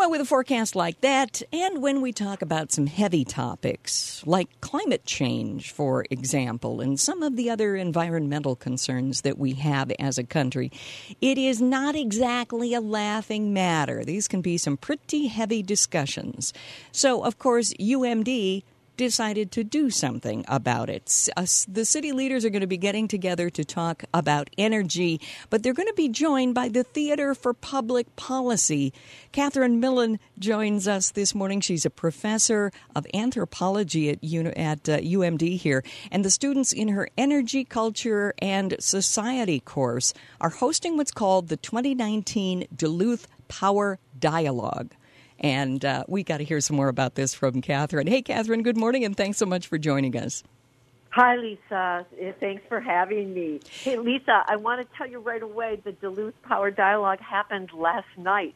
Well, with a forecast like that, and when we talk about some heavy topics, like climate change, for example, and some of the other environmental concerns that we have as a country, it is not exactly a laughing matter. These can be some pretty heavy discussions. So, of course, UMD decided to do something about it. The city leaders are going to be getting together to talk about energy, but they're going to be joined by the Theater for Public Policy. Catherine Millen joins us this morning. She's a professor of anthropology at UMD here, and the students in her Energy, Culture, and Society course are hosting what's called the 2019 Duluth Power Dialogue. And we got to hear some more about this from Catherine. Hey, Catherine, good morning, and thanks so much for joining us. Hi, Lisa. Thanks for having me. Hey, Lisa, I want to tell you right away, the Duluth Power Dialogue happened last night.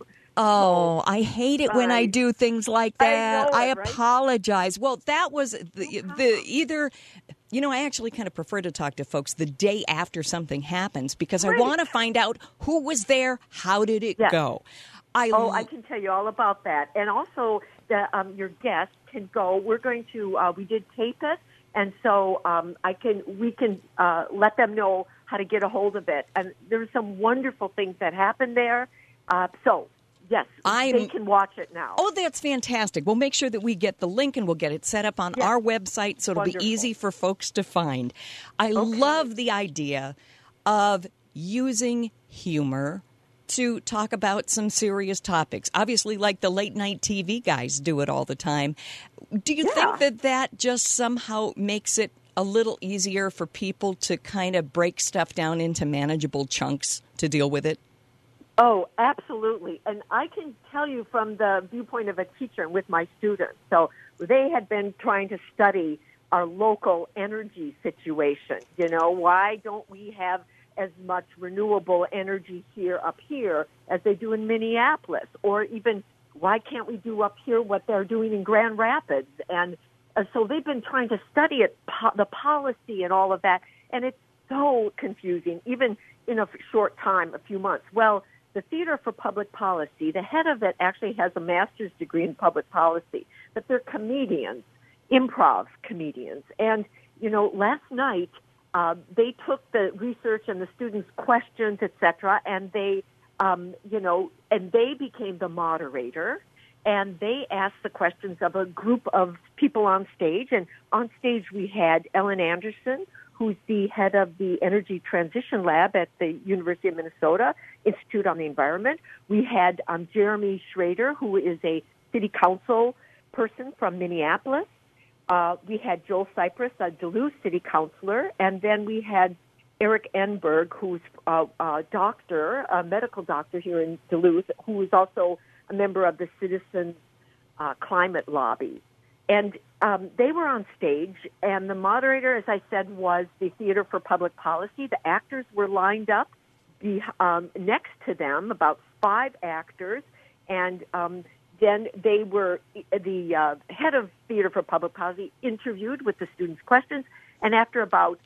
Oh, I hate it when I do things like that. I apologize. Well, that was the either... You know, I actually kind of prefer to talk to folks the day after something happens because I want to find out who was there, how did it go. I can tell you all about that. And also, your guests can go. We're going to, we did tape it, and so we can let them know how to get a hold of it. And there's some wonderful things that happened there. Yes, they can watch it now. Oh, that's fantastic. We'll make sure that we get the link and we'll get it set up on our website so it'll be easy for folks to find. I love the idea of using humor to talk about some serious topics. Obviously, like the late-night TV guys do it all the time. Do you think that just somehow makes it a little easier for people to kind of break stuff down into manageable chunks to deal with it? Oh, absolutely. And I can tell you from the viewpoint of a teacher and with my students. So they had been trying to study our local energy situation. You know, why don't we have as much renewable energy up here as they do in Minneapolis? Or even, why can't we do up here what they're doing in Grand Rapids? And so they've been trying to study it, the policy and all of that. And it's so confusing, even in a short time, a few months. Well, the Theater for Public Policy, the head of it actually has a master's degree in public policy, but they're comedians, improv comedians. And, you know, last night they took the research and the students' questions, et cetera, and they, and they became the moderator, and they asked the questions of a group of people on stage. And on stage we had Ellen Anderson, who's the head of the Energy Transition Lab at the University of Minnesota Institute on the Environment. We had Jeremy Schrader, who is a city council person from Minneapolis. We had Joel Cypress, a Duluth city councilor, and then we had Eric Enberg, who's a doctor, a medical doctor here in Duluth, who is also a member of the Citizens Climate Lobby. And they were on stage, and the moderator, as I said, was the Theater for Public Policy. The actors were lined up next to them, about 5 actors, and then they were, the head of Theater for Public Policy interviewed with the students' questions, and after about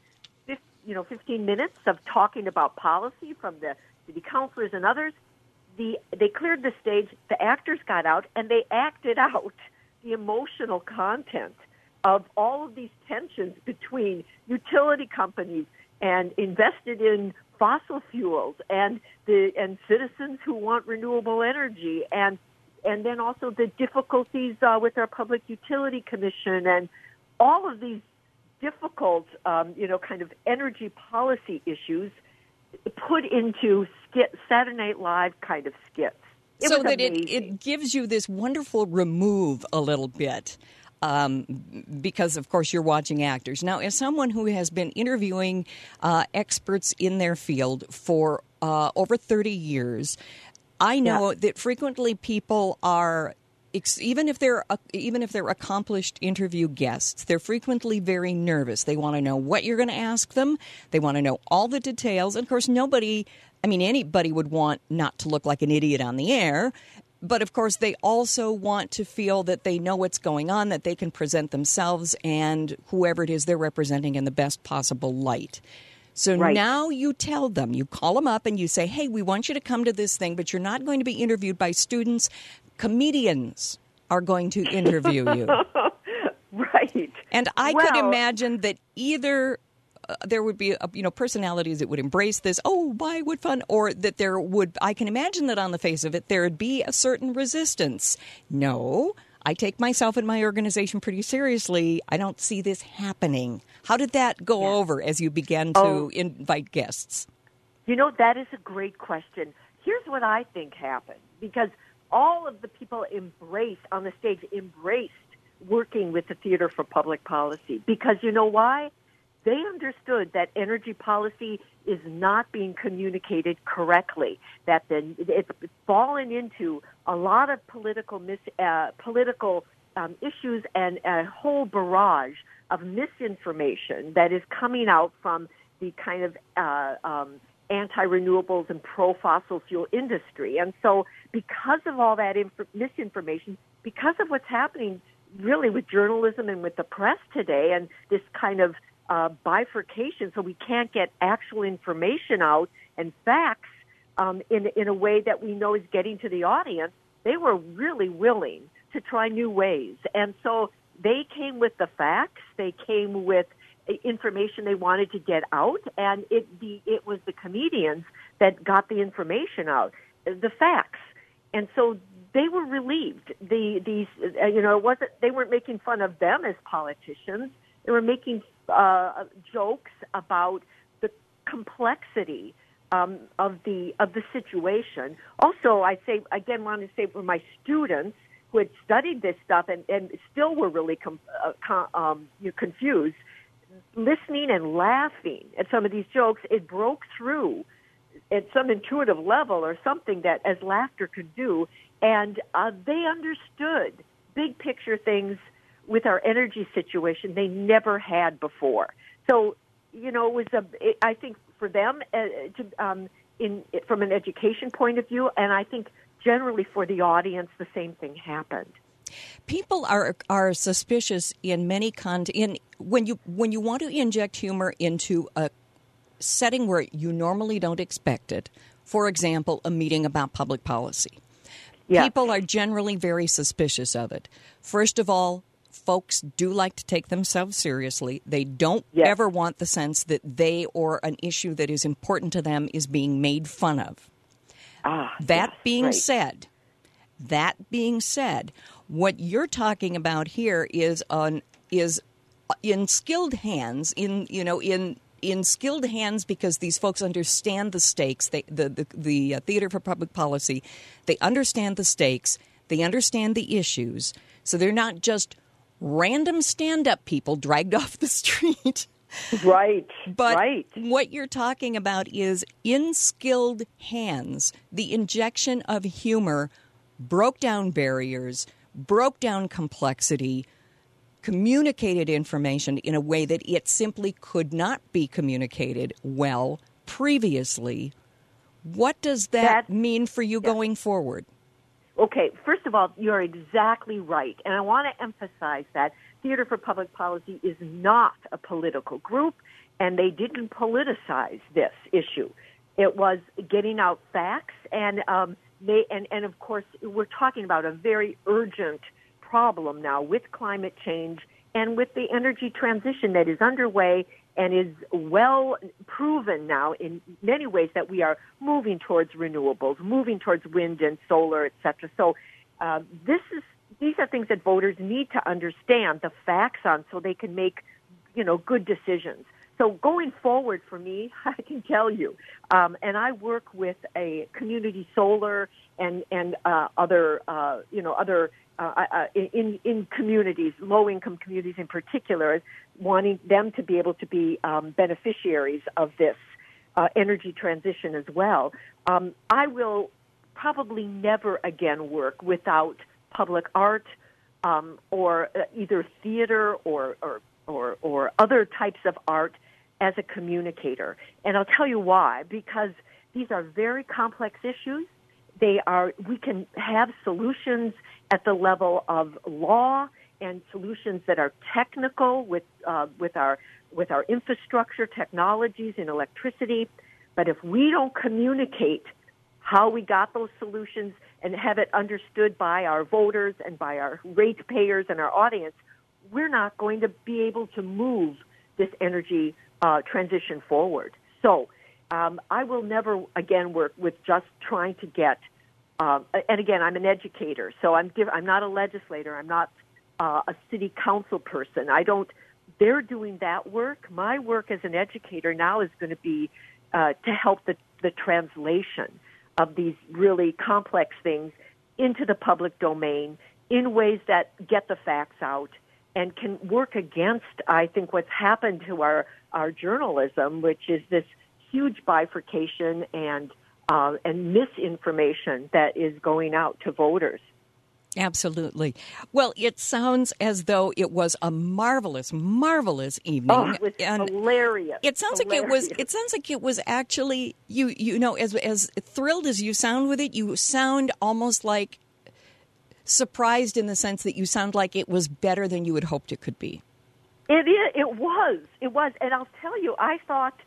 15 minutes of talking about policy from the city councilors and others, they cleared the stage, the actors got out, and they acted out the emotional content of all of these tensions between utility companies and invested in fossil fuels and citizens who want renewable energy and then also the difficulties with our Public Utility Commission and all of these difficult, kind of energy policy issues put into Saturday Night Live kind of skits. So that it gives you this wonderful remove a little bit because, of course, you're watching actors. Now, as someone who has been interviewing experts in their field for over 30 years, I know that frequently people are, even if they're accomplished interview guests, they're frequently very nervous. They want to know what you're going to ask them. They want to know all the details. And, of course, anybody would want not to look like an idiot on the air. But, of course, they also want to feel that they know what's going on, that they can present themselves and whoever it is they're representing in the best possible light. So now you tell them, you call them up and you say, hey, we want you to come to this thing, but you're not going to be interviewed by students. comedians are going to interview you. Right. And I could imagine that either there would be personalities that would embrace this, oh, my, what fun, or that I can imagine that on the face of it, there would be a certain resistance. No, I take myself and my organization pretty seriously. I don't see this happening. How did that go over as you began to invite guests? That is a great question. Here's what I think happened, because all of the people on the stage embraced working with the Theater for Public Policy. Because you know why? They understood that energy policy is not being communicated correctly, that it's fallen into a lot of political issues and a whole barrage of misinformation that is coming out from the kind of anti-renewables and pro-fossil fuel industry. And so because of all that misinformation, because of what's happening really with journalism and with the press today and this kind of bifurcation, so we can't get actual information out and facts in a way that we know is getting to the audience, they were really willing to try new ways. And so they came with the facts, they came with information they wanted to get out, and it was the comedians that got the information out, the facts. And so they were relieved. They weren't making fun of them as politicians. They were making jokes about the complexity of the situation. Also, want to say for my students who had studied this stuff and still were really confused, listening and laughing at some of these jokes, it broke through at some intuitive level or something that as laughter could do. And they understood big picture things with our energy situation they never had before. So, it was I think for them from an education point of view, and I think generally for the audience, the same thing happened. People are suspicious in many when you want to inject humor into a setting where you normally don't expect it. For example, a meeting about public policy. Yeah. People are generally very suspicious of it. First of all, folks do like to take themselves seriously. They don't ever want the sense that they or an issue that is important to them is being made fun of. That being said, what you're talking about here is in skilled hands, in skilled hands, because these folks understand the stakes. The Theater for Public Policy, they understand the stakes, they understand the issues, so they're not just random stand-up people dragged off the street. Right. But what you're talking about is in skilled hands, the injection of humor broke down barriers, broke down complexity, communicated information in a way that it simply could not be communicated well previously. What does that mean for you going forward? Okay, first of all, you're exactly right. And I want to emphasize that Theater for Public Policy is not a political group, and they didn't politicize this issue. It was getting out facts, and of course, we're talking about a very urgent problem now with climate change and with the energy transition that is underway and is well proven now in many ways that we are moving towards renewables, moving towards wind and solar, et cetera. So these are things that voters need to understand the facts on so they can make, good decisions. So going forward for me, I can tell you, and I work with a community solar and other in communities, low-income communities in particular, wanting them to be able to be beneficiaries of this energy transition as well. I will probably never again work without public art or either theater or other types of art as a communicator. And I'll tell you why, because these are very complex issues. We can have solutions at the level of law and solutions that are technical with our infrastructure technologies and electricity. But if we don't communicate how we got those solutions, and have it understood by our voters and by our ratepayers and our audience, we're not going to be able to move this energy transition forward. So I will never again work with just trying to get, and again, I'm an educator, so I'm not a legislator. I'm not a city council person. They're doing that work. My work as an educator now is going to be to help the translation of these really complex things into the public domain in ways that get the facts out and can work against, I think, what's happened to our journalism, which is this huge bifurcation and misinformation that is going out to voters. Absolutely. Well, it sounds as though it was a marvelous, marvelous evening. Oh, it was hilarious. It sounds hilarious. like it was actually you know, as thrilled as you sound with it, you sound almost like surprised in the sense that you sound like it was better than you had hoped it could be. It was, and I'll tell you, I thought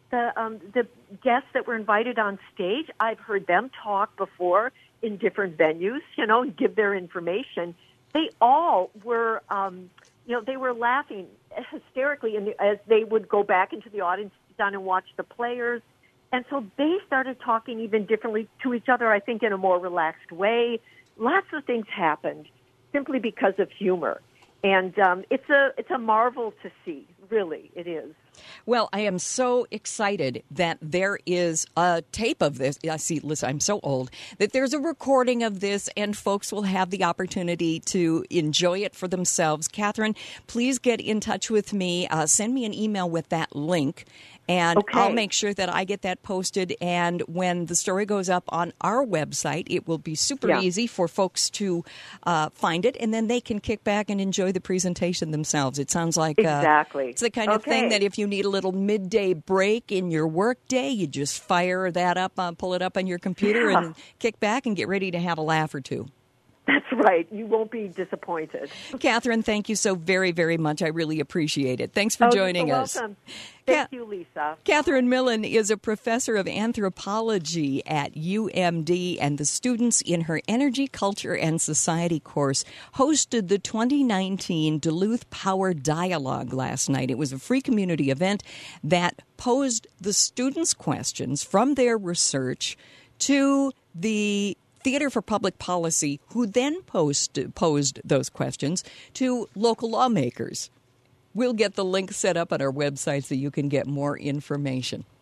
the guests that were invited on stage, I've heard them talk before in different venues, and give their information. They all were, they were laughing hysterically as they would go back into the audience, sit down and watch the players. And so they started talking even differently to each other, I think, in a more relaxed way. Lots of things happened simply because of humor. And it's a marvel to see, really, it is. Well, I am so excited that there is a tape of this. Listen, I'm so old, that there's a recording of this and folks will have the opportunity to enjoy it for themselves. Catherine, please get in touch with me. Send me an email with that link. And okay. I'll make sure that I get that posted. And when the story goes up on our website, it will be super easy for folks to find it. And then they can kick back and enjoy the presentation themselves. It sounds like exactly. It's the kind of thing that if you need a little midday break in your work day, you just fire that up, pull it up on your computer and kick back and get ready to have a laugh or two. That's right. You won't be disappointed. Catherine, thank you so very, very much. I really appreciate it. Thanks for joining us. Welcome. Thank you, Lisa. Catherine Millen is a professor of anthropology at UMD, and the students in her Energy, Culture, and Society course hosted the 2019 Duluth Power Dialogue last night. It was a free community event that posed the students' questions from their research to the Theater for Public Policy, who then posed those questions to local lawmakers. We'll get the link set up on our website so you can get more information.